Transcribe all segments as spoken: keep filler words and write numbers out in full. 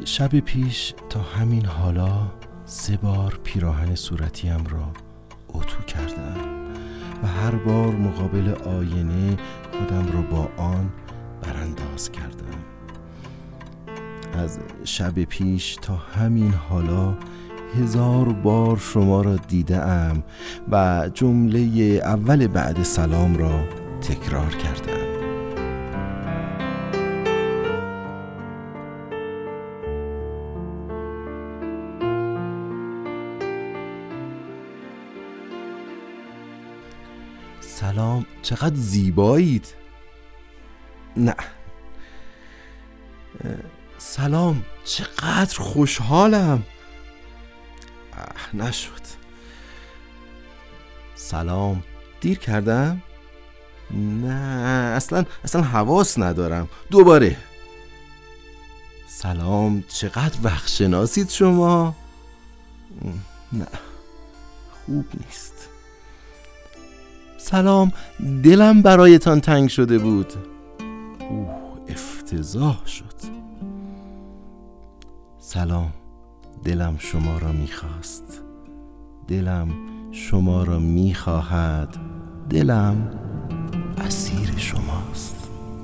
شب پیش تا همین حالا سه بار پیراهن صورتیم را اتو کردم و هر بار مقابل آینه خودم را با آن برانداز کردم. از شب پیش تا همین حالا هزار بار شما را دیدم و جمله اول بعد سلام را تکرار کردم. سلام، چقدر زیبایید. نه، سلام، چقدر خوشحالم. اه، نشد. سلام، دیر کردم؟ نه، اصلا اصلا حواس ندارم. دوباره سلام، چقدر وقت شناسید شما. نه، خوب نیست. سلام، دلم برایتان تنگ شده بود. اوه، افتضاح شد. سلام، دلم شما را میخواست. دلم شما را میخواهد. دلم اسیر شماست.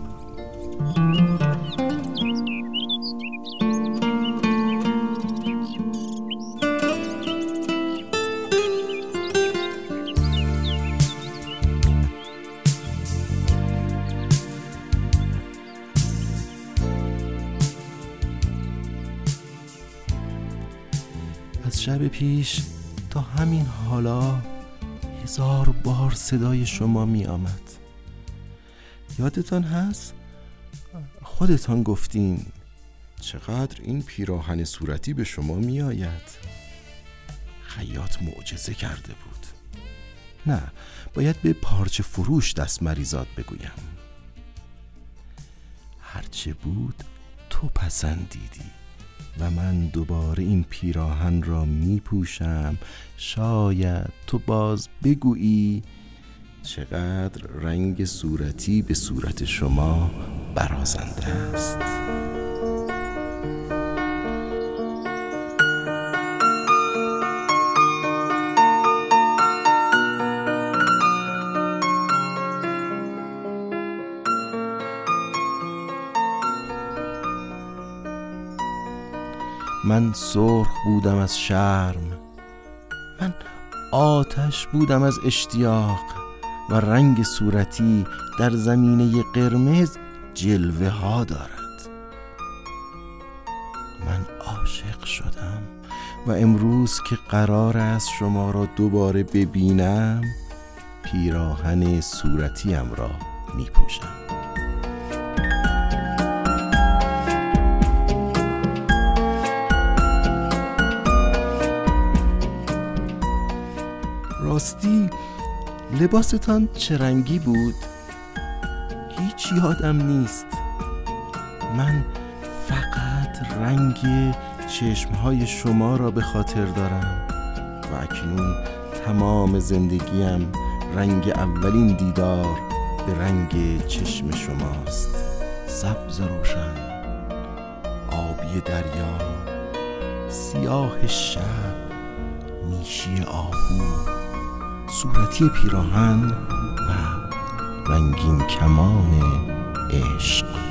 از شب پیش تا همین حالا هزار بار صدای شما می آمد. یادتان هست؟ خودتان گفتین چقدر این پیراهن صورتی به شما می آید. خیاط معجزه کرده بود. نه، باید به پارچه فروش دست مریزاد بگویم. هرچه بود تو پسندیدی و من دوباره این پیراهن را می پوشم. شاید تو باز بگویی چقدر رنگ صورتی به صورت شما برازنده است. من سرخ بودم از شرم، من آتش بودم از اشتیاق و رنگ صورتی در زمینه قرمز جلوه ها دارد. من عاشق شدم و امروز که قرار است شما را دوباره ببینم پیراهن صورتیم را می پوشم. راستی لباستان چه رنگی بود؟ هیچ یادم نیست. من فقط رنگ چشمهای شما را به خاطر دارم و اکنون تمام زندگیم رنگ اولین دیدار به رنگ چشم شماست. سبز روشن، آبی دریا، سیاه شب، میشی آهو، صورتی پیراهن و رنگین کمان عشق.